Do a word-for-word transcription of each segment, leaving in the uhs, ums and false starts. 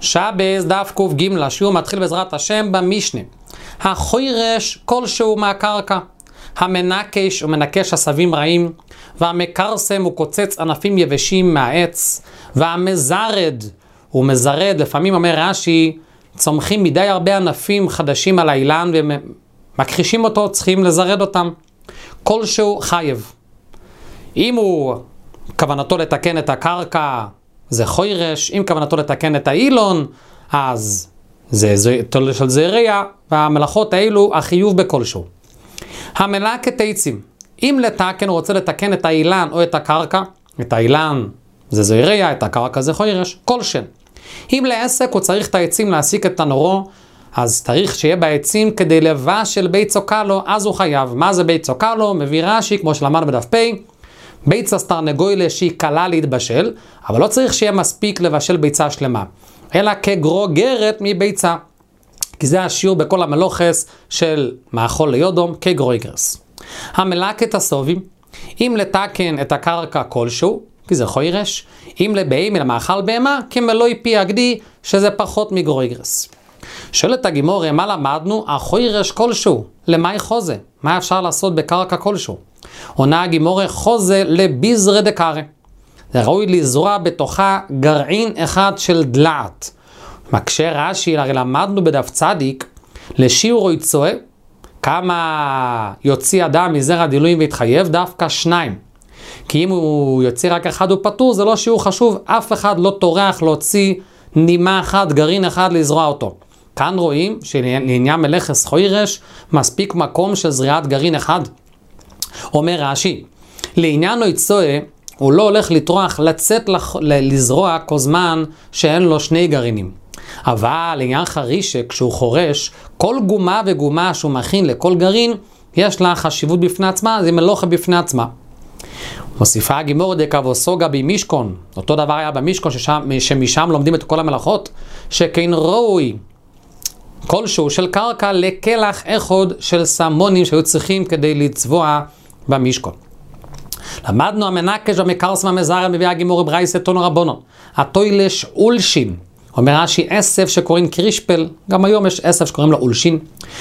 שבס דף ק"ג, השיעור מתחיל בעזרת השם במשנה. החוירש כלשהו מהקרקע, המנקש הוא מנקש עשבים רעים, והמקרסם הוא קוצץ ענפים יבשים מהעץ, והמזרד הוא מזרד, לפעמים אומר רש"י, צומחים מדי הרבה ענפים חדשים על האילן ומכחישים אותו, צריכים לזרד אותם. כלשהו חייב. אם הוא כוונתו לתקן את הקרקע, זה חוירש. אם כוונתו לתקן את האילון, אז זה תולדה של זרע, והמלאכות האלו החיוב בכלשהו. המלקט עצים. אם לתקן הוא רוצה לתקן את האילן או את הקרקע, את האילן זה זרע, את הקרקע זה חוירש, כלשהו. אם לעסק הוא צריך את העצים להסיק את תנורו, אז צריך שיהיה בעצים כדי לבשל בית צוקלו, אז הוא חייב. מה זה בית צוקלו? מביא רש"י, כמו שלמדנו בדף פ', ביצה סטרנגוילה שהיא קלה להתבשל, אבל לא צריך שיהיה מספיק לבשל ביצה שלמה, אלא כגרוגרת מביצה. כי זה השיעור בכל המלוכס של מאכול ליודום, כגרויגרס. המלקט הסובים, אם לתקן את הקרקע כלשהו, כי זה חוירש, אם לבהמה למאכל בהמה, כמלוי פי הגדי, שזה פחות מגרויגרס. שואלת הגימורה, מה למדנו? החוירש כלשהו, למאי חוזה? מה אפשר לעשות בקרקע כלשהו? עונה הגימורה, חוזה לביזרה דקארה. זה ראוי לזרוע בתוכה גרעין אחד של דלעת. מקשה רש"י, הרי למדנו בדף צדיק, לשיעור יצואה, כמה יוציא אדם מזרע דילויים והתחייב, דווקא שניים. כי אם הוא יוציא רק אחד הוא פטור, זה לא שיעור חשוב, אף אחד לא טורח להוציא נימה אחת, גרעין אחד לזרוע אותו. כאן רואים שלעניין מלאכת חוירש, מספיק מקום של זריעת גרעין אחד. אומר רש"י, לעניין יצואה, הוא לא הולך לטרוח לצאת לח... לזרוע כל זמן שאין לו שני גרעינים. אבל לעניין חרישה, כשהוא חורש, כל גומה וגומה שהוא מכין לכל גרעין, יש לה חשיבות בפני עצמה, זה מלוכה בפני עצמה. מוסיפה הגימורה דקבו סוגה במשכון, אותו דבר היה במשכון ששם, שמשם לומדים את כל המלאכות, שכן ראוי כלשהו של קרקע לקלח אחד של סמונים שהיו צריכים כדי לצבוע במשכון. למדנו המנקש המקרסם המזרד, מביא הגימורה ברייסה תנו רבונון, התוילש אולשין, אומר רש"י אסף שקוראים קרישפל, גם היום יש אסף שקוראים לו אולשין,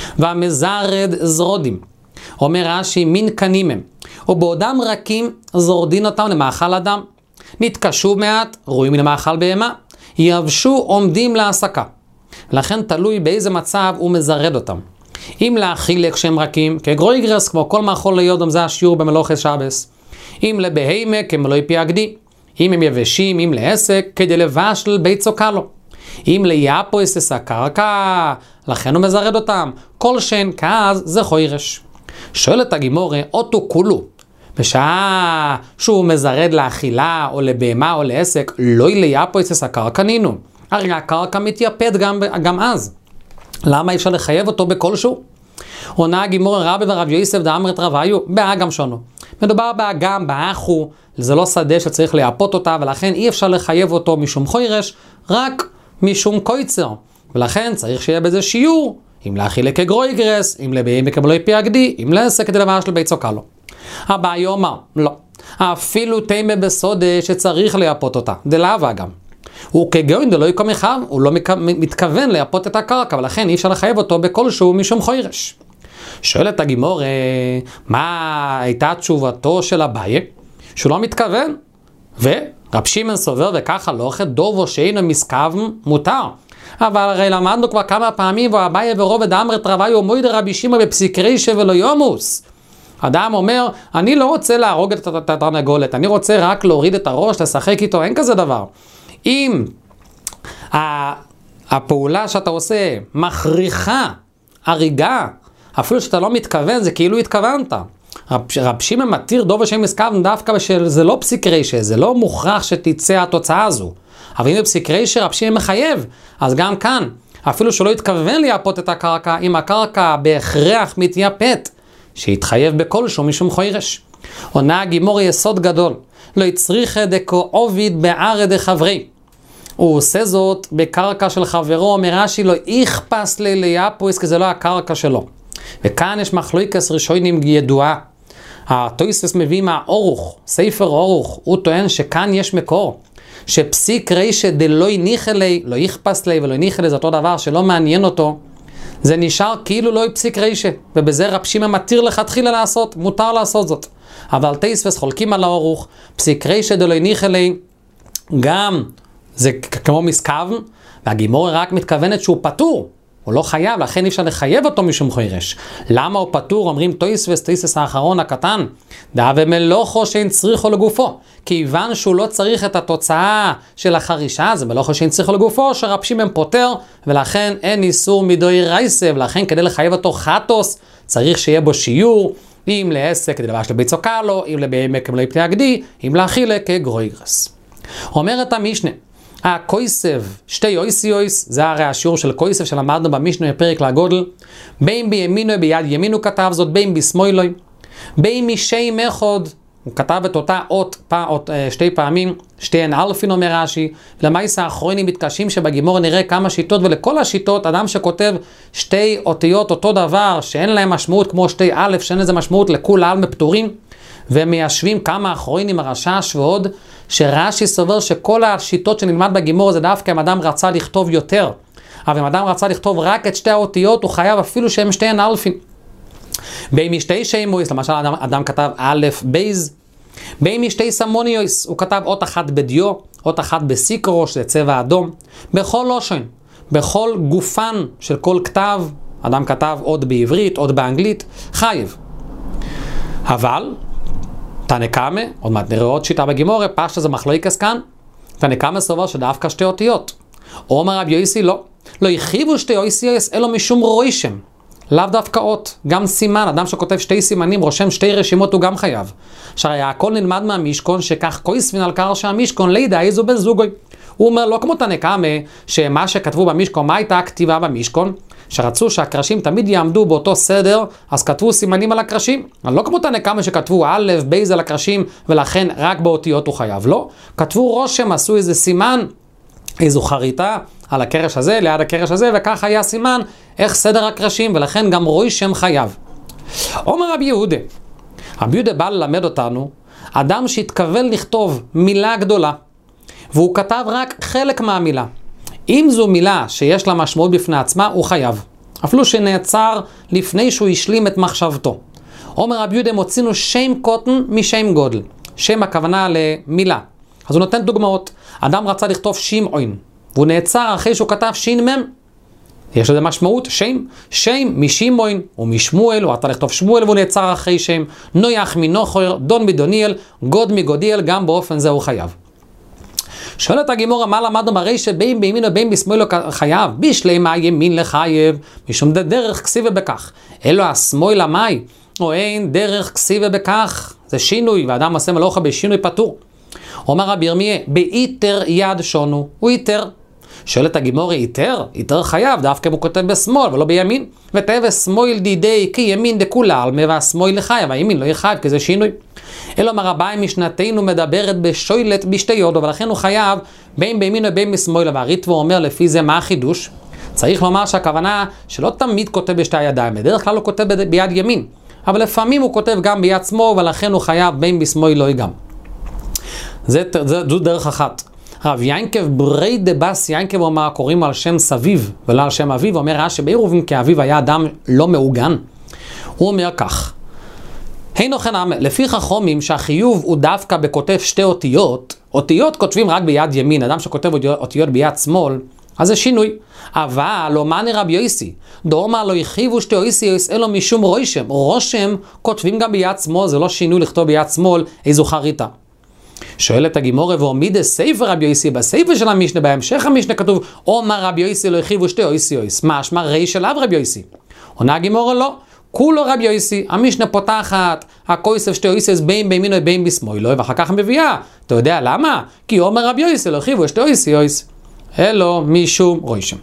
והמזרד זרודים, אומר רש"י מין קנים הם, ובעודם רכים זורדין אותם למאכל אדם, נתקשו מעט, רואים למאכל בהמה, יבשו עומדים להסקה. לכן תלוי באיזה מצב הוא מזרד אותם. אם להאכיל כשהם רכים, כגרויגרס, כמו כל מאכול ליודום, זה השיעור במלוכת שבס. אם לבהמה, כמלוי פי הגדי. אם הם יבשים, אם לעסק, כדי לבשל בית צוקלו. אם ליאפוס אס הקרקע, לכן הוא מזרד אותם. כל שן כאז זה חוירש. שואלת הגימורה, אותו כולו, בשעה שהוא מזרד לאכילה או לבהמה או לעסק, לא ליאפוס אס הקרקע נינו. הרי הקרקע מתייפד גם, גם אז. למה אי אפשר לחייב אותו בכלשהו? עונה הגימורה רבי ורב יוסף דאמרת רביו, באגם שונו. מדובר באגם, באחו, זה לא שדה שצריך ליאפות אותה, ולכן אי אפשר לחייב אותו משום חוירש, רק משום קויצר. ולכן צריך שיהיה בזה שיעור, אם להאכיל כגרויגרס, אם לבהמה כמלוי פי הגדי, אם לעסק כדי לבשל בית צוקלו. הבעיה אומר, לא. אפילו תימה בסודה שצריך ליאפות אותה, דלאו אגם. הוא כגאון דלא יקום אחד, הוא לא מתכוון ליפות את הקרקע, ולכן אי אפשר לחייב אותו בכלשהו משום חוירש. שואלת הגימורה, מה הייתה תשובתו של אביי? שהוא לא מתכוון. ורב שמעון סובר וככה לא אוכל דובו שאינו מסכוון מותר. אבל הרי למדנו כבר כמה פעמים, ואביי ורובד אמרת רביו מויד רבי שמעון בפסיק רישא ולא יומוס. אדם אומר, אני לא רוצה להרוג את התרנגולת, אני רוצה רק להוריד את הראש, לשחק איתו, אין כזה דבר. אם הפעולה שאתה עושה מכריחה הריגה, אפילו שאתה לא מתכוון, זה כאילו התכוונת. רב שמעון מתיר דובו שאינו מסכוון דווקא בשל, זה לא פסיק רישא, זה לא מוכרח שתצא התוצאה הזו. אבל אם בפסיק רישא רב שמעון מחייב, אז גם כאן, אפילו שלא התכוון ליפות את הקרקע, אם הקרקע בהכרח מתייפת, שיתחייב בכלשהו משום חוירש. עונה הגימורה יסוד גדול, לא יצריך דקו עוביד בערד דחברי. הוא עושה זאת בקרקע של חברו, אומר רש"י לא יכפס לי ליאפוס, כי זה לא הקרקע שלו. וכאן יש מחלוקת ראשונים ידועה. התוספות מביא מהאורוך, ספר אורוך, הוא טוען שכאן יש מקור, שפסיק רישא דלא יניחא לי, לא יכפס לי ולא יניחא לי, זה אותו דבר שלא מעניין אותו, זה נשאר כאילו לא פסיק רישא, ובזה רב שמעון מתיר לכתחילה לעשות, מותר לעשות זאת. אבל תוספות חולקים על האורוך, פסיק רישא דלא יניחא לי, גם זה כמו מסכב, והגימורה רק מתכוונת שהוא פטור, הוא לא חייב, לכן אי אפשר לחייב אותו משום חוירש. למה הוא פטור? אומרים תוספות, תוספות האחרון הקטן, דא ומלוכו שאין צריכו לגופו, כיוון שהוא לא צריך את התוצאה של החרישה, זה מלוכו שאין צריכו לגופו, שרב שמעון פוטר, ולכן אין איסור מדאורייסה, ולכן כדי לחייב אותו חטוס, צריך שיהיה בו שיעור, אם לעסק כדי לבש לביצו קלו, אם לבהמה כמלאי פני הגדי, אם לאכילה כגרויגרס. אומרת המשנה, הקויסב, שתי אויסיויס, זה הרי השיעור של קויסב שלמדנו במשנה בפרק לגודל, בין בימינו ביד ימינו כתב זאת, בין בשמאלו, בין משם אחד, הוא כתב את אותה אות, פע, אות שתי פעמים, שתיהן אלפין אומר רש"י, למעשה האחרונים מתקשים שבגימור נראה כמה שיטות, ולכל השיטות אדם שכותב שתי אותיות אותו דבר, שאין להם משמעות כמו שתי א', שאין לזה משמעות לכול על מפטורים, ומיישבים כמה אחרונים הרש"ש ועוד, שרש"י סובר שכל השיטות שנלמד בגימור זה דווקא אם אדם רצה לכתוב יותר, אבל אם אדם רצה לכתוב רק את שתי האותיות, הוא חייב אפילו שהם שתיהן אלפין. בין משתי שמויס, למשל אדם, אדם כתב א' בייז, בין משתי סמוניוס, הוא כתב אות אחת בדיו, אות אחת בסיקרו, שזה צבע אדום, בכל לושן, בכל גופן של כל כתב, אדם כתב עוד בעברית, עוד באנגלית, חייב. אבל, תנא קמא, עוד מעט נראה עוד שיטה בגימורה, פשטה זה מחלוקס כאן, תנא קמא סובר שדווקא שתי אותיות. אומר רבי יוסי לא, לא יחייבו שתי אויסיוס אלא משום רוישם. לאו דווקא אות, גם סימן, אדם שכותב שתי סימנים, רושם שתי רשימות, הוא גם חייב. שהרי הכל נלמד מהמשכון, שכך כויסבין על קרש המשכון, לידע איזו בן זוגוי. הוא אומר, לא כמו תנא קמא, שמה שכתבו במשכון, מה הייתה הכתיבה במשכון? שרצו שהקרשים תמיד יעמדו באותו סדר, אז כתבו סימנים על הקרשים. לא כמו תנא קמא שכתבו א', בייז על הקרשים, ולכן רק באותיות הוא חייב. לא, כתבו רושם, עשו איזה סימן, איזו חריטה על הקרש הזה, ליד הקרש הזה, וכך היה סימן איך סדר הקרשים, ולכן גם רואי שם חייב. אומר רבי יהודה, רבי יהודה בא ללמד אותנו, אדם שהתכוון לכתוב מילה גדולה, והוא כתב רק חלק מהמילה. אם זו מילה שיש לה משמעות בפני עצמה, הוא חייב. אפילו שנעצר לפני שהוא השלים את מחשבתו. אומר רבי יהודה, מוצינו שם קוטן משם גודל. שם הכוונה למילה. אז הוא נותן דוגמאות. אדם רצה לכתוב שמעון, והוא נעצר אחרי שהוא כתב שין מם. יש לזה משמעות, שם. שם משמעון ומשמואל, הוא רצה לכתוב שמואל והוא נעצר אחרי שם. נויח מנוחר, דון מדוניאל, גוד מגודיאל, גם באופן זה הוא חייב. שואלת הגימורה, מה למדנו ברי שבין בימין ובין בשמאל חייב? בשלמה ימין לחייב, משום דרך כסיבה בכך. אלו השמאל המאי, או אין דרך כסיבה בכך. זה שינוי, ואדם עושה מלאכה בשינוי פטור. אומר רבי ירמיה, באיתר יד שונו, הוא איתר. שואלת הגימורה, איתר? איתר חייב, דווקא הוא כותב בשמאל ולא בימין. ותאבה שמאל דידי כי ימין דכולה, על מה והשמאל לחייב, הימין לא יחייב, כי זה שינוי. אלא מרביים משנתנו מדברת בשוילת בשתי יודו, ולכן הוא חייב בין בימין ובין בשמאל, והריטב"א אומר לפי זה מה החידוש? צריך לומר שהכוונה שלא תמיד כותב בשתי הידיים, בדרך כלל הוא כותב ביד ימין, אבל לפעמים הוא כותב גם ביד שמאל, ולכן הוא חייב בין בשמאל לא גם. זה, זה, זו דרך אחת. רב ינקב ברי דבס ינקב אומר, קוראים על שם סביב ולא על שם אביו, אומר רש"י בעירובין כי אביו היה אדם לא מעוגן. הוא אומר כך, הינו חנם, לפי חכמים שהחיוב הוא דווקא בכותב שתי אותיות, אותיות כותבים רק ביד ימין, אדם שכותב אותיות ביד שמאל, אז זה שינוי. אבל לא מאני רבי יוסי, דאמר לא יחייבו שתי אויסיוס אלא משום רושם, רושם כותבים גם ביד שמאל, זה לא שינוי לכתוב ביד שמאל איזו חריטה. שואלת הגימורה, ועמיד ספר רבי יוסי, בספר של המשנה, בהמשך המשנה כתוב, אומר רבי יוסי לא יחייבו שתי אויסיוס, משמע רי של אב רבי יוסי. עונה הגימורה לא, כולו רבי יוסי, המשנה פותחת, הקויסב שתי אויסיוס בין בימין ובין בשמאל, ואחר כך מביאה. אתה יודע למה? כי אומר רבי יוסי לא יחייבו שתי אויסיוס, אלו משום רושם.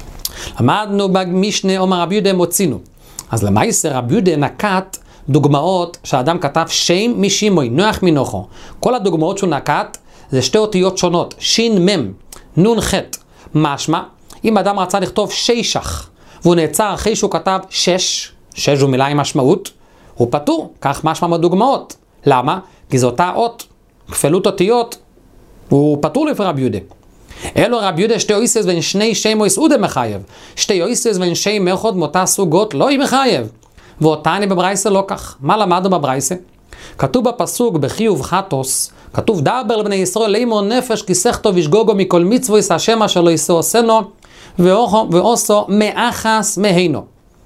למדנו במשנה, אומר רבי יהודה מוצינו. אז למעשה רבי יהודה נקט דוגמאות שהאדם כתב שם משמעון, נוח מנוחו. כל הדוגמאות שהוא נקט זה שתי אותיות שונות, שין מם, נון חט. משמע, אם אדם רצה לכתוב שישך, והוא נעצר אחרי שהוא כתב שש, שש זו מילה עם משמעות, הוא פטור, כך משמע בדוגמאות. למה? כי זו אותה אות, כפלות אותיות, והוא פטור לפי רבי יהודה. אלו רבי יהודה שתי אויסס ואין שני שם אויס אודה מחייב. שתי אויסס ואין שם אחד מאותה סוגות לא היא מחייב. ואותני בברייסה לא כך. מה למדנו בברייסה? כתוב בפסוק בחיוב חטוס, כתוב דבר לבני ישראל לאמור נפש כי שכתו וישגוגו מכל מצווה השם אשר לא יעשו עושנו ועושו מאחס מהינו.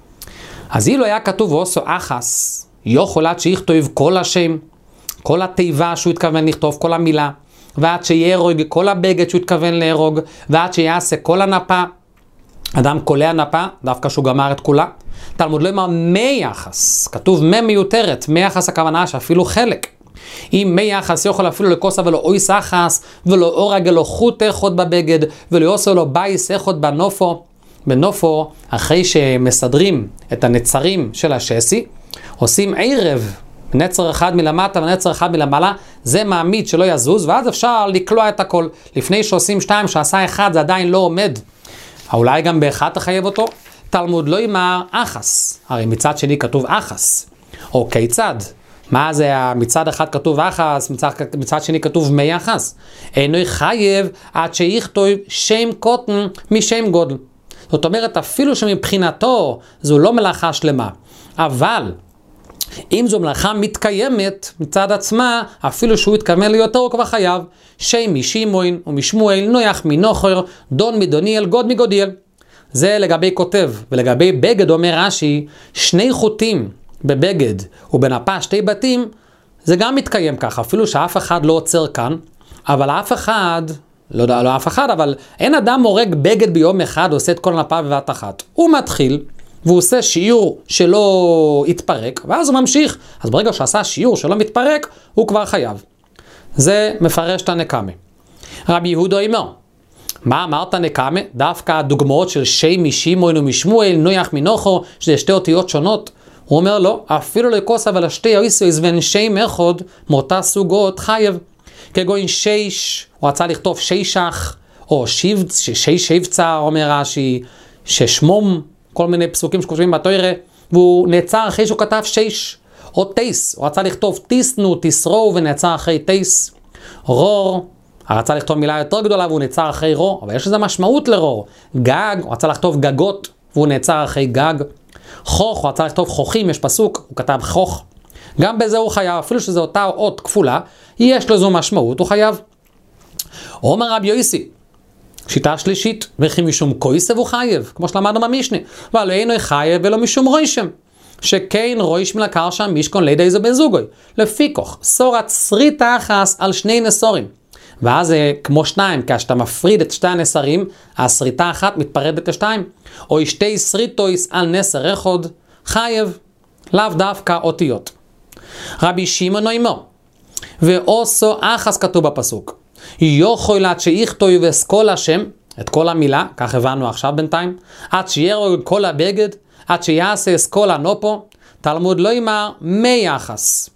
אז אילו היה כתוב ועושו אחס, יכול עד שיכתוב כל השם, כל התיבה שהוא התכוון לכתוב, כל המילה, ועד שיהרוג כל הבגד שהוא התכוון להרוג, ועד שיעשה כל הנפה, אדם קולע נפה, דווקא שהוא גמר את כולה. תלמוד לא אמר מי יחס, כתוב מי מיותרת, מי יחס הכוונה שאפילו חלק. אם מי יחס יכול אפילו לקוסה ולא אויס אחס, ולא אורג אלו חוט אחד בבגד, ולא יוסו לו בייס אחד בנופו. בנופו, אחרי שמסדרים את הנצרים של השסי, עושים ערב, נצר אחד מלמטה ונצר אחד מלמעלה, זה מעמיד שלא יזוז, ואז אפשר לקלוע את הכל. לפני שעושים שתיים, שעשה אחד, זה עדיין לא עומד. אולי גם באחד תחייב אותו? תלמוד לא יאמר אחס, הרי מצד שני כתוב אחס. או כיצד? מה זה מצד אחד כתוב אחס, מצד, מצד שני כתוב מי אחס? אינו חייב עד שיכתוב שם קוטן משם גודל. זאת אומרת, אפילו שמבחינתו זו לא מלאכה שלמה, אבל אם זו מלאכה מתקיימת מצד עצמה, אפילו שהוא התכוון ליותר הוא כבר חייב. שם משמעון ומשמואל נויח מנוחר, דון מדוניאל, גוד מגודיאל. זה לגבי כותב, ולגבי בגד אומר רש"י, שני חוטים בבגד ובנפה שתי בתים, זה גם מתקיים ככה, אפילו שאף אחד לא עוצר כאן, אבל אף אחד, לא יודע, לא אף אחד, אבל אין אדם מורג בגד ביום אחד, עושה את כל הנפה בבת אחת. הוא מתחיל, והוא עושה שיעור שלא יתפרק, ואז הוא ממשיך. אז ברגע שעשה שיעור שלא מתפרק, הוא כבר חייב. זה מפרש את הנקמה. רבי יהודה אומר, מה אמרת נקמה? דווקא הדוגמאות של שם משמעון ומשמואל, נויח מנוחו, שזה שתי אותיות שונות. הוא אומר לא, אפילו לקוס אבל השתי אויסויס ואין שם אחד מאותה סוגות חייב. כגון שש, הוא רצה לכתוב שישך, או שיבצ, שש שבצר, אומר רש"י, ששמום, כל מיני פסוקים שכותבים בתורה, והוא נעצר אחרי שהוא כתב שש, או תייס, הוא רצה לכתוב תיסנו, תסרו, ונעצר אחרי תייס. רור, הוא רצה לכתוב מילה יותר גדולה, והוא נעצר אחרי רור, אבל יש לזה משמעות לרור. גג, הוא רצה לכתוב גגות, והוא נעצר אחרי גג. חוך, הוא רצה לכתוב חוכים, יש פסוק, הוא כתב חוך. גם בזה הוא חייב, אפילו שזו אותה אות כפולה, יש לזו משמעות, הוא חייב. אומר רבי יוסי, שיטה שלישית, וכי משום כויסב הוא חייב, כמו שלמדנו במשנה, אבל אינו חייב ולא משום רוישם, שכן רויש מלקר שם משכון לידי איזו בזוגוי, לפי כוח, סורת שריט אחס על שני נסורים, ואז זה כמו שניים, כשאתה מפריד את שתי הנסרים, השריטה אחת מתפרדת לשתיים, או שתי שריטויס על נסר אחד, חייב, לאו דווקא אותיות. רבי שמעון אומר, ועושו אחס כתוב בפסוק, יכול עד שיכתוב ואסכול השם, את כל המילה, כך הבנו עכשיו בינתיים, עד שיהרוג כל הבגד, עד שיעשה אסכול הנופו, תלמוד לא יאמר מי יחס.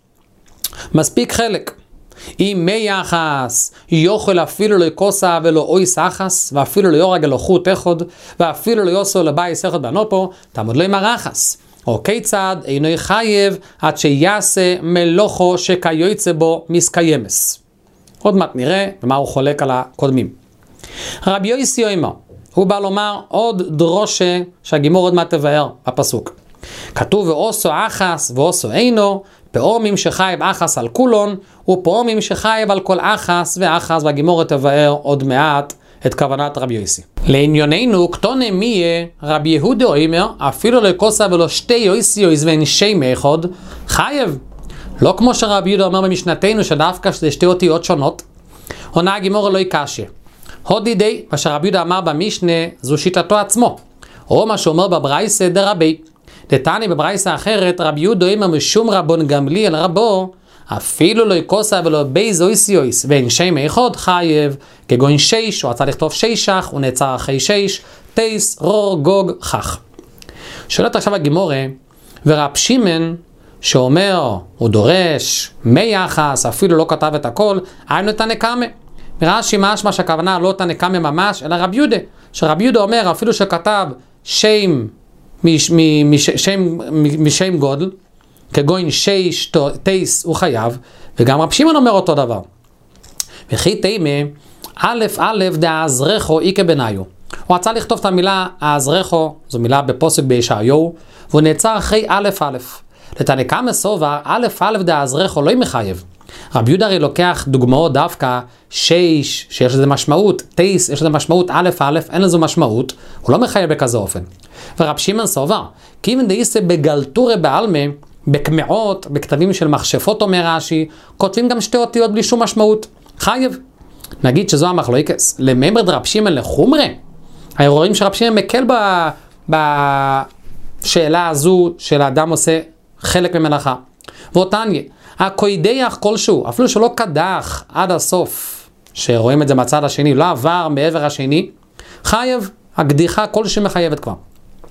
מספיק חלק. אם מי יחס יכול אפילו לא יקוסה ולא אויס אחס, ואפילו לא יורג אלו חוט אחד, ואפילו לא יוסו לבייס אחד בנופו, תלמוד לא יאמר אחס. או כיצד אינו חייב עד שיעשה מלוכו שכיוצא בו מסקיימס. עוד מעט נראה ומה הוא חולק על הקודמים. רבי יוסי אומר, הוא בא לומר עוד דרושה שהגימור עוד מעט תבאר בפסוק. כתוב ועושו אחס ועושו אינו, פעורמים שחייב אחס על כולון, ופעורמים שחייב על כל אחס ואחס, והגימור תבאר עוד מעט את כוונת רבי יוסי. לענייננו, קטונה מיה רבי יהודה אומר, אפילו לקוסה ולא שתי יוסי יויז ואין שם אחד, חייב. לא כמו שרבי יהודה אומר במשנתנו שדווקא שזה שתי אותיות שונות, עונה הגימור לא יקשה. הודי די, מה שרבי יהודה אמר במשנה, זו שיטתו עצמו. או מה שאומר בברייסה דרבי. דתני בברייסה אחרת, רבי יהודה אומר משום רבון גמליאל רבו, אפילו לא יקוסה ולא בייז אויס יויס, ואין שם אחד חייב, כגון שש, הוא רצה לכתוב שישך, הוא נעצר אחרי שש, תייס, רור, גוג, חך. שואלת עכשיו הגימורה, ורב שמעון, שאומר, הוא דורש, מי יחס, אפילו לא כתב את הכל, היינו את הנקמה. רש"י משמע שהכוונה לא את הנקמה ממש, אלא רבי יהודה. שרבי יהודה אומר, אפילו שכתב שם, מש, מש, שם, משם גודל, כגון שש, תייס, הוא חייב, וגם רב שמעון אומר אותו דבר. וכי תימה, א' א' דאזרחו איקה בניו. הוא רצה לכתוב את המילה האזרחו, זו מילה בפוסק בישעיהו, והוא נעצר אחרי א' א'. לתנקה מסובר, א' א' דאזרחו לא מחייב. רבי יהודה הרי לוקח דוגמאות דווקא שיש, שיש לזה משמעות, תייס, יש לזה משמעות א' א', אין לזה משמעות, הוא לא מחייב בכזה אופן. ורב שמעון סובר, כיוון דאיסה בגלטורי בעלמה, בקמעות, בכתבים של מכשפות אומר רש"י, כותבים גם שתי אותיות בלי שום משמעות. חייב. נגיד שזו המחלוקת. לממר דרב שמעון לחומרה, רואים שרב שמעון מקל בשאלה הזו של האדם עושה חלק ממלאכה. ואותניה, הקוידח כלשהו, אפילו שלא קדח עד הסוף, שרואים את זה מהצד השני, לא עבר מעבר השני, חייב, הקדיחה כלשהו מחייבת כבר.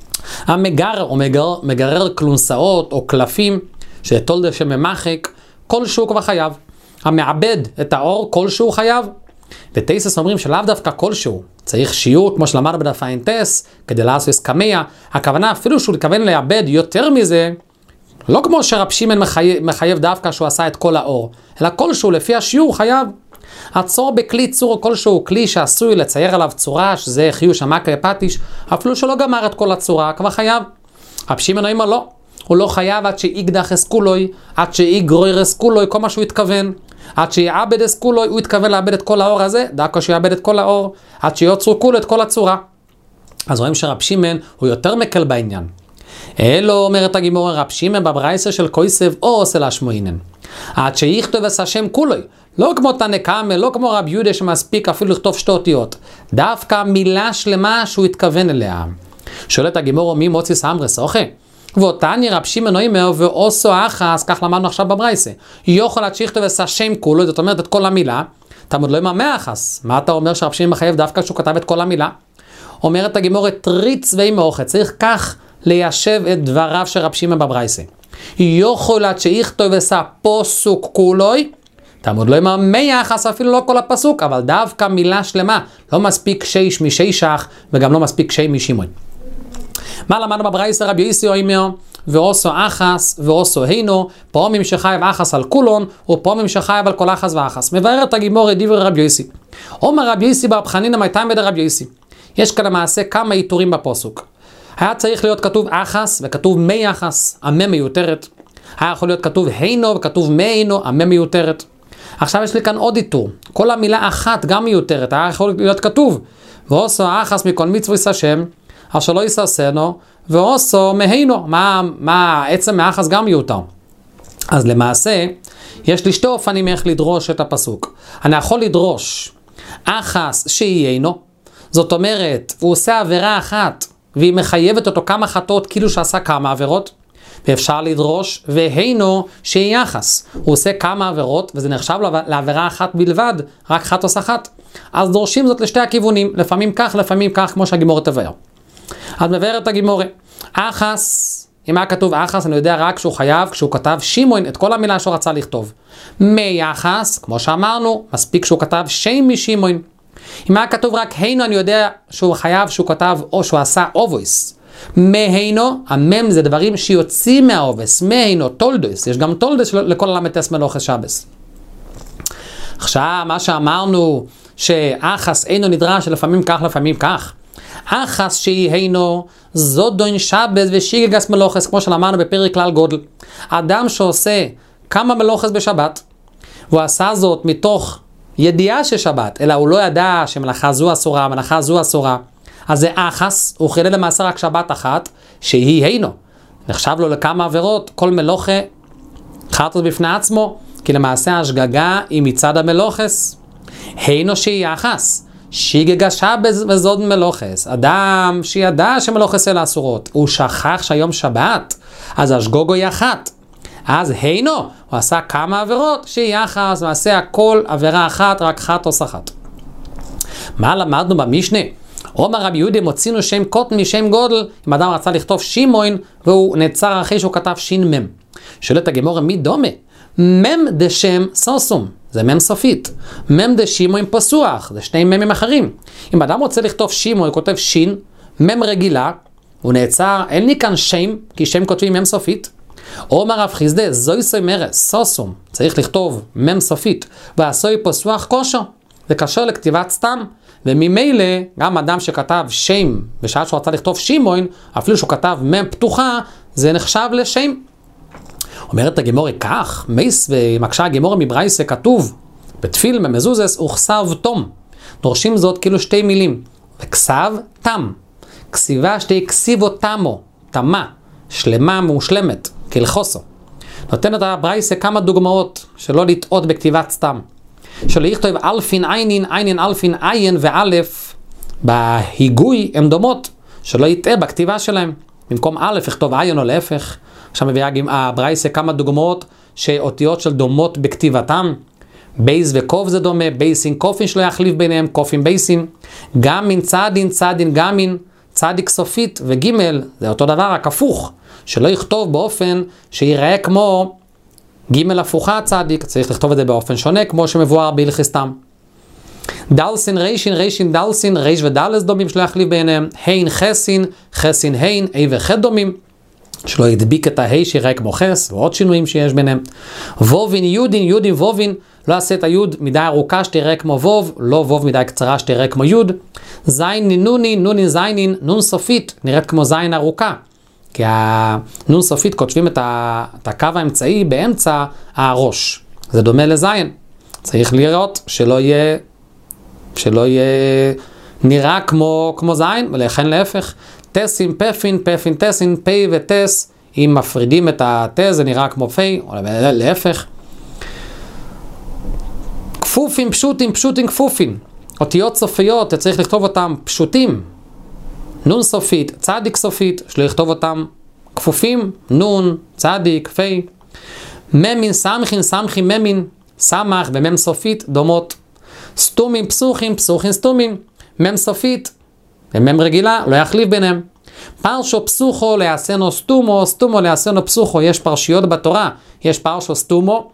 המגרר או מגרר, מגרר קלונסאות או קלפים, שתולדה שממחק, כלשהו כבר חייב. המעבד את האור, כלשהו חייב. ותייסס אומרים שלאו דווקא כלשהו, צריך שיעור, כמו שלמד בדף האינטס, כדי לעשות הסכמיה, הכוונה אפילו שהוא מתכוון לאבד יותר מזה, לא כמו שרב שמעון מחייב, מחייב דווקא שהוא עשה את כל האור, אלא כלשהו לפי השיעור חייב. הצור בכלי צור כלשהו, כלי שעשוי לצייר עליו צורה, שזה חיוש המקה פטיש, אפילו שלא גמר את כל הצורה, כבר חייב. רב שמעון אומר לא, הוא לא חייב עד שיגדח אסקולוי, עד שיגרור אסקולוי, כל מה שהוא התכוון. עד שיעבד אסקולוי, הוא התכוון לאבד את כל האור הזה, דווקא שיעבד את כל האור, עד שיוצרו כולו את כל הצורה. אז רואים שרב שמעון הוא יותר מקל בעניין. אלו אומרת הגימורה, רב שמעון בברייסה של כויסב או עושה להשמועינן. עד שיכתוב את השם כולוי, לא כמו תנקמה, לא כמו רב יהודה שמספיק אפילו לכתוב שתי אותיות, דווקא מילה שלמה שהוא התכוון אליה. שואלת הגימורה, מי מוציא סמרס אוכה? ואותני רב שמעון אומר ועושו אחס, כך למדנו עכשיו בברייסה, יכול עד שיכתוב את השם כולוי, זאת אומרת את כל המילה, תמוד לא עם המאה אחס. מה אתה אומר שרב שמעון מחייב דווקא שהוא כתב את כל המילה? אומרת הגימורה, תריץ ואי מאוכל, צריך כך ליישב את דבריו של רב שמעון בברייסה. יכול עד שיכתוב את הפסוק כולוי, תמוד לא עם המאה אחס, אפילו לא כל הפסוק, אבל דווקא מילה שלמה, לא מספיק שיש משישך, וגם לא מספיק שי משימון. מה למדנו בברייסה? רבי יוסי אומר, ועושו אחס ועושו הינו, פעמים שחייב אחס על כולון, ופעמים שחייב על כל אחס ואחס. מבאר את הגימורה דברי רבי יוסי. אומר רבי יוסי בר חנינא מייתיים בדר רבי יוסי. יש כאן למעשה כמה איתורים בפסוק. היה צריך להיות כתוב אחס וכתוב מי אחס, המם מיותרת. היה יכול להיות כתוב הינו וכתוב מי הינו, המם מיותרת. עכשיו יש לי כאן עוד איתור. כל המילה אחת גם מיותרת, היה יכול להיות כתוב. ועושו אחס מכל מצוות השם, אשר לא יססנו, ועושו מהינו, מה, מה, עצם מאחס גם מיותר. אז למעשה, יש לי שתי אופנים איך לדרוש את הפסוק. אני יכול לדרוש אחס שיהיינו, זאת אומרת, הוא עושה עבירה אחת, והיא מחייבת אותו כמה חטאות, כאילו שעשה כמה עבירות, ואפשר לדרוש, והיינו שיהיה יחס. הוא עושה כמה עבירות, וזה נחשב לעבירה אחת בלבד, רק חטוס אחת. אז דורשים זאת לשתי הכיוונים, לפעמים כך, לפעמים כך, כמו שהגימורה תבאר. אז מבאר את הגימורה. אחס, אם היה כתוב אחס, אני יודע רק שהוא חייב, כשהוא כתב שימון, את כל המילה שהוא רצה לכתוב. מייחס, כמו שאמרנו, מספיק שהוא כתב שם משימון. אם היה כתוב רק הינו, אני יודע שהוא חייב, שהוא כתב, או שהוא עשה אובויס. מהינו, המם זה דברים שיוצאים מהאובויס. מהינו, תולדוס, יש גם תולדוס לכל הלמתס מלוכס שבס. עכשיו, מה שאמרנו, שאחס אינו נדרש, לפעמים כך, לפעמים כך. אחס שיהיינו, זו דוין שבס ושיגגס מלוכס, כמו שלמדנו בפרק כלל גודל. אדם שעושה כמה מלוכס בשבת, והוא עשה זאת מתוך ידיעה של שבת, אלא הוא לא ידע שמלאכה זו אסורה, מלאכה זו אסורה. אז זה אחס, הוא חילל למעשה רק שבת אחת, שהיא היינו. נחשב לו לכמה עבירות, כל מלוכה חטאת בפני עצמו, כי למעשה השגגה היא מצד המלוכס. היינו שהיא אחס. שיגגה שבס וזוד מלוכס. אדם שידע שמלוכס אלה אסורות, הוא שכח שהיום שבת, אז השגוגו היא אחת. אז היינו, הוא עשה כמה עבירות שהיא יחס, ועשה הכל עבירה אחת, רק חטוס אחת. מה למדנו במשנה? אומר רבי יהודה, מוצינו שם קוטן משם גודל, אם אדם רצה לכתוב שימון, והוא נעצר אחרי שהוא כתב שין מם. שואלת הגימורה, מי דומה? מם דשם סוסום, זה מם סופית. מם דשימון פסוח, זה שני ממים אחרים. אם אדם רוצה לכתוב שימון, הוא כותב שין, מם רגילה, הוא נעצר, אין לי כאן שם, כי שם כותבים מם סופית. אומר רב חיסדה, זוי סוי מרס, סוסום, צריך לכתוב מם סופית, ועשוי פסוח כושר, זה קשר לכתיבת סתם, וממילא גם אדם שכתב שם, בשעה שהוא רצה לכתוב שימוין, אפילו שהוא כתב מם פתוחה, זה נחשב לשם. אומרת הגמורה כך, מייס ומקשה הגמורה מברייסה כתוב, בתפיל ממזוזס וכסב תום, דורשים זאת כאילו שתי מילים, וכסב תם, כסיבה שתי כסיבו תמו, תמה, שלמה מושלמת, כלחוסו. נותנת הברייסה כמה דוגמאות שלא לטעות בכתיבת סתם. שלא יכתוב אלפין עינין, עינין אלפין עין ואלף, בהיגוי הם דומות, שלא יטעה בכתיבה שלהם. במקום א' יכתוב עין או להפך. עכשיו מביאה הברייסה כמה דוגמאות שאותיות של דומות בכתיבתם. בייס וקוף זה דומה, בייסין קופין שלא יחליף ביניהם, קופין בייסין. גם מן צדין, צדין גם מן, צדיק סופית וגימל, זה אותו דבר, רק הפוך. שלא יכתוב באופן שיראה כמו גימל הפוכה צדיק, צריך לכתוב את זה באופן שונה, כמו שמבואר בהלכות סתם. דלסין רישין, רישין דלסין, ריש ודלס דומים שלא יחליף ביניהם, הין חסין, חסין הין, אי וחד דומים, שלא ידביק את ההי שיראה כמו חס, ועוד שינויים שיש ביניהם. וובין יודין, יודין וובין, לא עשה את היוד מדי ארוכה שתראה כמו ווב, לא ווב מדי קצרה שתראה כמו יוד. זין נונין, נונין זיינין, נון סופית, נראית כמו זין ארוכה. כי הנון סופית כותבים את, ה, את הקו האמצעי באמצע הראש. זה דומה לזין. צריך לראות שלא יהיה, שלא יהיה נראה כמו, כמו זין, ולכן להפך. טסין, פפין, פפין, טסין, פי וטס, אם מפרידים את הטס זה נראה כמו פי, או להפך. כפופים, פשוטים, פשוטים, כפופים. אותיות סופיות, צריך לכתוב אותם פשוטים. נון סופית, צדיק סופית, שלא לכתוב אותם כפופים, נון, צדיק, פי. ממין, סמכין, סמכין, ממין, סמך ומם סופית, דומות. סתומים, פסוחים, פסוחים, סתומים. מם סופית ומם רגילה, לא יחליף ביניהם. פרשו פסוחו ליעשנו סתומו, סתומו ליעשנו פסוחו. יש פרשיות בתורה, יש פרשו סתומו,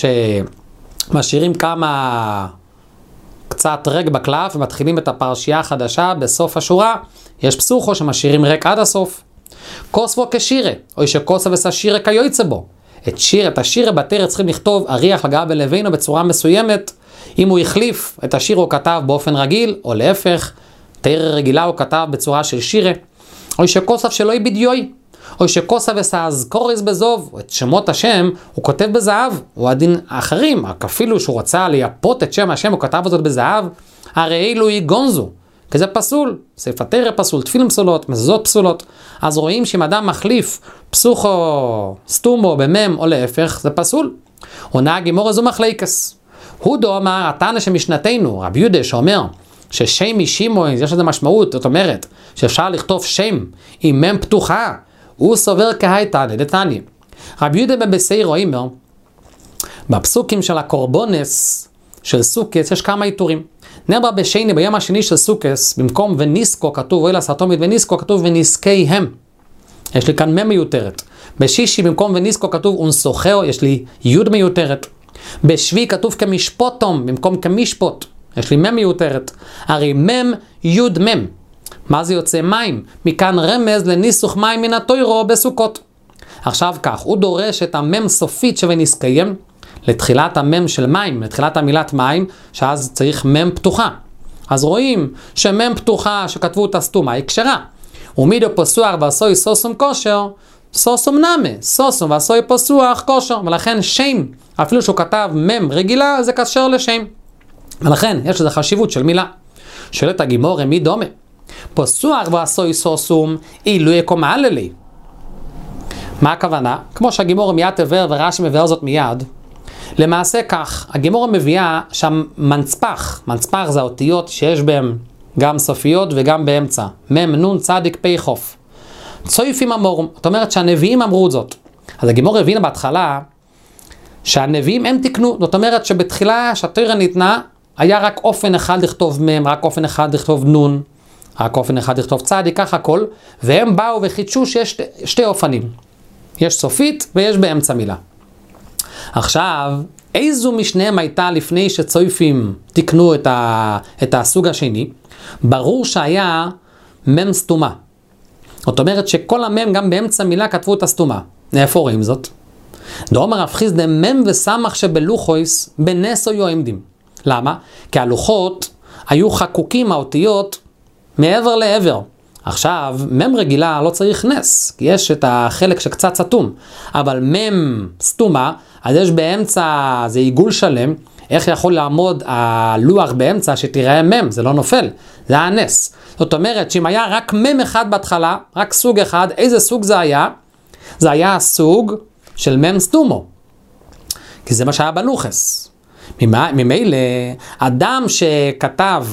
שמשאירים כמה קצת ריק בקלף ומתחילים את הפרשייה החדשה בסוף השורה. יש פסוחו שמשאירים ריק עד הסוף. כוסבו כשירה, או שכוסה וסשירה כיוצא בו. את שיר, את השירה בתרא צריכים לכתוב אריח לגב ולבינו בצורה מסוימת. אם הוא החליף את השיר הוא כתב באופן רגיל, או להפך, תרא רגילה הוא כתב בצורה של שירה. או שכוסף שלא יבדיוי, או שכוסה וסאזקוריס בזוב, את שמות השם הוא כותב בזהב, הוא הדין האחרים, רק אפילו שהוא רצה לייפות את שם השם הוא כתב זאת בזהב, הרי אלו היא גונזו, כי זה פסול, ספר תרא פסול, תפילים פסולות, מזוזות פסולות. אז רואים שאם אדם מחליף פסוחו, סתומו, במם או להפך, זה פסול. עונה הגמורה זו מחלקס. הודו אמר, התנא שמשנתנו, רבי יהודה שאומר, ששם משימוי, יש לזה משמעות, זאת אומרת, שאפשר לכתוב שם עם מם פתוחה, הוא סובר כהי תנא דתניא. רבי יהודה בן בשעיר אומר, בפסוקים של הקורבונס של סוכס יש כמה איתורים. נרבה בשני, ביום השני של סוכס, במקום וניסקו כתוב, ואלה סרטומית וניסקו כתוב וניסקי הם. יש לי כאן מם מיותרת. בשישי במקום וניסקו כתוב ונסוחר, יש לי יוד מיותרת. בשבי כתוב כמשפוטום, במקום כמשפוט. יש לי מם מיותרת. הרי מם יוד מם. מה זה יוצא מים? מכאן רמז לניסוך מים מן התוירו בסוכות. עכשיו כך, הוא דורש את המם סופית שווה נסקיים, לתחילת המם של מים, לתחילת המילת מים, שאז צריך מם פתוחה. אז רואים שמם פתוחה שכתבו את הסתומה היא כשרה. ומידו פסוח ועשוי סוסום כושר, סוסום נמה, סוסום ועשוי פסוח כושר, ולכן שם, אפילו שהוא כתב מם רגילה, זה כשר לשם. ולכן יש לזה חשיבות של מילה. שואלת הגמורה, מי דומה? פסוח ועשוי סוסום, אילו יקום עללי. מה הכוונה? כמו שהגמורה מיד תבהר ורש"י מבהר זאת מיד, למעשה כך, הגמורה מביאה שם מנצפח, מנצפח זה האותיות שיש בהם גם סופיות וגם באמצע, מם נון צדיק פי חוף. צויפים אמורם, זאת אומרת שהנביאים אמרו זאת. אז הגמורה הבינה בהתחלה שהנביאים הם תקנו, זאת אומרת שבתחילה שהתורה ניתנה, היה רק אופן אחד לכתוב מם, רק אופן אחד לכתוב נון, רק אופן אחד לכתוב צדיק, כך הכל, והם באו וחידשו שיש שתי, שתי אופנים. יש סופית ויש באמצע מילה. עכשיו, איזו משניהם הייתה לפני שצויפים תקנו את, ה, את הסוג השני? ברור שהיה מם סתומה. זאת אומרת שכל המם גם באמצע מילה כתבו את הסתומה. איפה רואים זאת? דאמר רב חיסדא מם וסמך שבלוחויס בנסו יועמדים. למה? כי הלוחות היו חקוקים האותיות מעבר לעבר. עכשיו, מם רגילה לא צריך נס, כי יש את החלק שקצת סתום. אבל מם סתומה, אז יש באמצע, זה עיגול שלם, איך יכול לעמוד הלוח באמצע שתראה מם, זה לא נופל, זה היה נס. זאת אומרת, שאם היה רק מם אחד בהתחלה, רק סוג אחד, איזה סוג זה היה? זה היה הסוג של מם סתומו, כי זה מה שהיה בלוחס. ממילא, אדם שכתב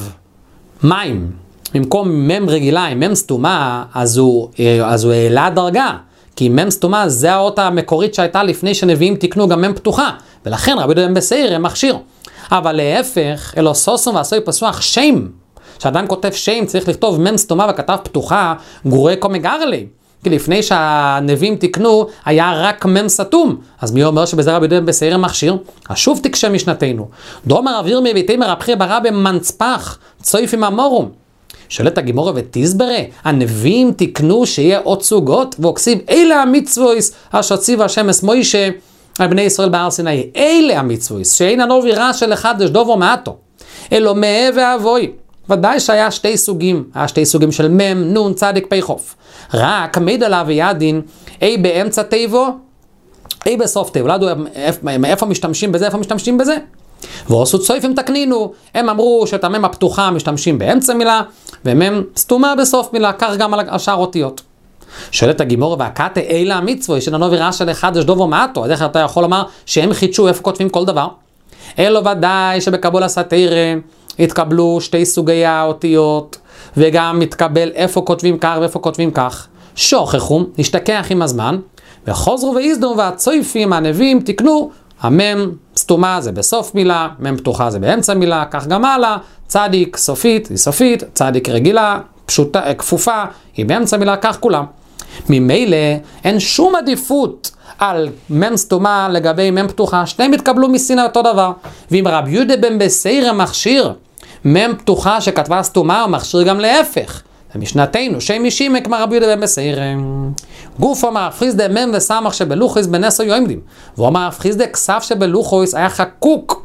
מים, במקום מם רגילה עם מם סתומה, אז הוא, אז הוא העלה דרגה, כי מם סתומה זה האות המקורית שהייתה לפני שנביאים תקנו גם מם פתוחה, ולכן רבי יהודה בן בסירא מכשיר. אבל להפך, אלו סוסום ועשוי פסוח שם, שאדם כותב שם צריך לכתוב מם סתומה וכתב פתוחה, גורי קומי גרלי, כי לפני שהנביאים תקנו היה רק מם סתום, אז מי אומר שבזה רבי יהודה בן בסירא מכשיר? אז שוב תקשה משנתנו. דאמר רב ירמיה ויתימר רב חייא בר אבא מנצפח צויפים אמורום. שואלת הגימורה ותסברה, הנביאים תקנו שיהיה עוד סוגות, והוכסיב אלה המצוויס אשר ציווה השם את מוישה על בני ישראל בהר סיני. אלה המצוויס, שאין הנובי רע של אחד יש דובו מעטו, אלו מאה ואבוי. ודאי שהיה שתי סוגים, היה שתי סוגים של מם, נון, צדיק, פי חוף. רק מיד עליו וידין, אי באמצע תיבו, אי בסוף תיבו. לא ידעו איפה משתמשים בזה, איפה משתמשים בזה. ועשו צויפים תקנינו, הם אמרו שאת המם הפתוחה משתמשים באמצע מילה, ומם סתומה בסוף מילה, כך גם על השאר אותיות. שואלת הגימורה, והקטע אלה המצווה, של הנובי רע של אחד יש דובו מעטו, אז איך אתה יכול לומר שהם חידשו איפה כותבים כל דבר? אלו ודאי שבקבול הסתירה התקבלו שתי סוגי האותיות, וגם מתקבל איפה כותבים כך ואיפה כותבים כך. שוכחו, נשתכח עם הזמן, וחוזרו והזדו והצויפים, הנביאים תקנו, המם סתומה זה בסוף מילה, מם פתוחה זה באמצע מילה, כך גם הלאה, צדיק סופית היא סופית, צדיק רגילה, פשוטה, כפופה, היא באמצע מילה, כך כולם. ממילא אין שום עדיפות על מם סתומה לגבי מם פתוחה, שניהם התקבלו מסינה אותו דבר. ואם רבי יהודה בן בסירא מכשיר מם פתוחה שכתבה סתומה, הוא מכשיר גם להפך. במשנתנו, שם אישים כמו רבי יהודה בן בסירא. גוף אמר רב חיסדא מם וסמך שבלוחויס בנסו יועמדים. והוא אמר רב חיסדא כסף שבלוחויס היה חקוק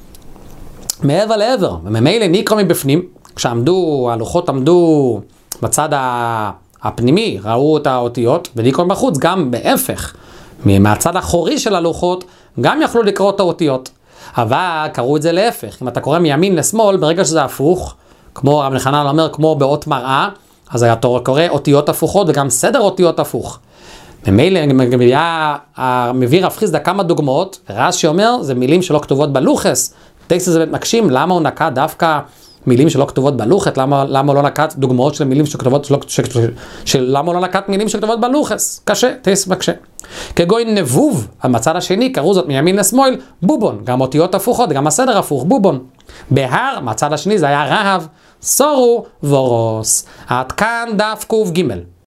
מעבר לעבר, וממילא נקרא מבפנים, כשעמדו, הלוחות עמדו בצד הפנימי, ראו את האותיות, ונקרא בחוץ, גם בהפך, מהצד האחורי של הלוחות, גם יכלו לקרוא את האותיות. אבל קראו את זה להפך, אם אתה קורא מימין לשמאל, ברגע שזה הפוך, כמו רב נחנן אומר, כמו באות מראה, אז אתה קורא אותיות הפוכות, וגם סדר אותיות הפוך. ממילא מביא רב חיסדא כמה דוגמאות, רש"י אומר, זה מילים שלא כתובות בלוחס, טקסט הזה מקשים, למה הוא נקט דווקא מילים שלא כתובות בלוחת, למה, למה הוא לא נקט דוגמאות של מילים שכתובות, של, של, של, למה הוא לא נקט מילים שכתובות בלוחס? קשה, טקסט מקשה. כגוי נבוב, המצד השני, קראו זאת מימין לשמאל, בובון, גם אותיות הפוכות, גם הסדר הפוך, בובון. בהר, מצד השני זה היה רהב, סורו ורוס. עד כאן דף קוף ג'.